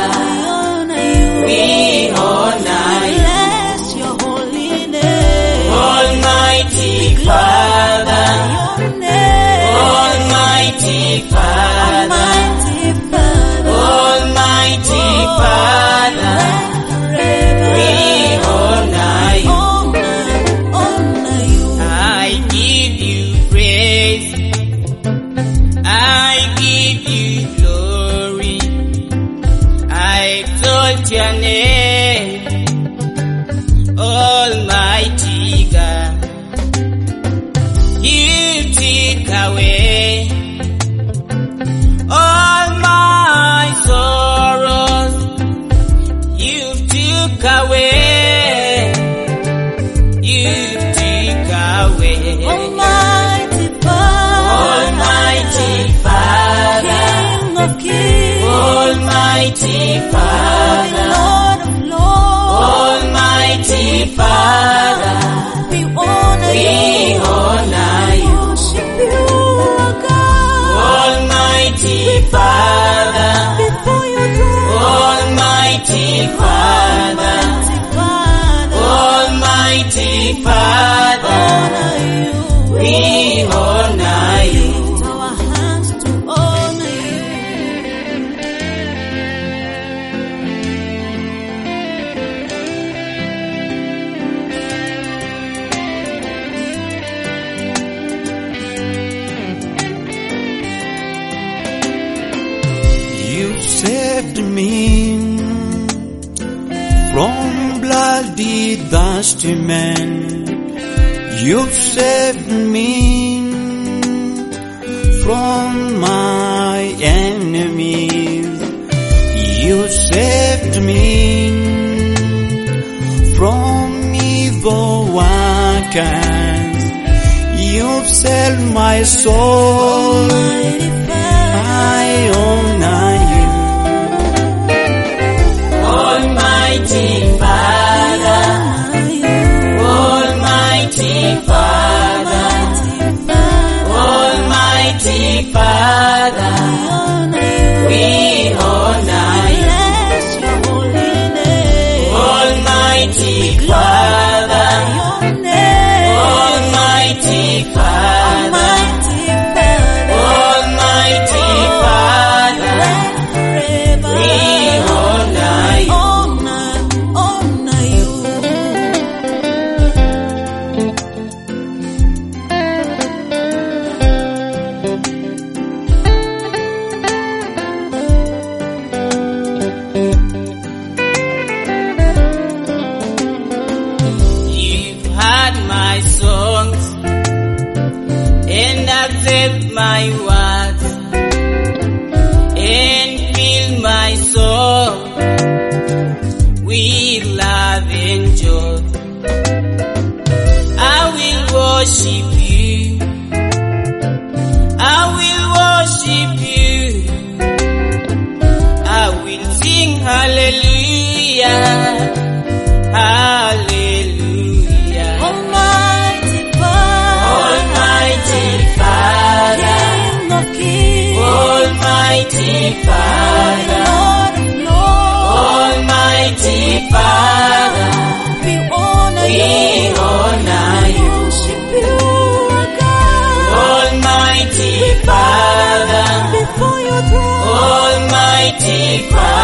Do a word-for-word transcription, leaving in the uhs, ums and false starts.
we honor you. Bless your holy name. Almighty Father, Your name. Almighty Father, Almighty Father. Almighty Father, Forever. we honor you. Honor, honor you. I give you praise, I give you glory, I exalt your name, Almighty God. You take away all my sorrows, you took away, you took away. Almighty Father. Almighty Father, King of kings. Almighty Father, Lord of lords. Almighty Father, We honor we you. honor you. Worship you, O God. Almighty Father, Before your throne. Almighty Father, Almighty Almighty Father. Father, Honor you. we honor you. Lift our hands to honor you. You saved me from bloody thirsty men. You saved me from my enemies. You saved me from evil workers. You've saved my soul. Almighty I honor you. Almighty Father, Almighty Father, Almighty Father, we honor you. Bless your holy name. Almighty Father, Your name. Almighty Father, Almighty Father. Almighty Father, Forever. we honor you. Honor, honor you. You've heard my songs and accept my words and fill my soul with love and joy. I will worship you. I will worship you. I will sing hallelujah. Hallelujah. Almighty Father. Almighty Father, King of kings. Almighty Father, Lord of lords. Almighty Father, We honor we you. honor you. Worship you, O God. Almighty Father, Before your throne. Almighty Father,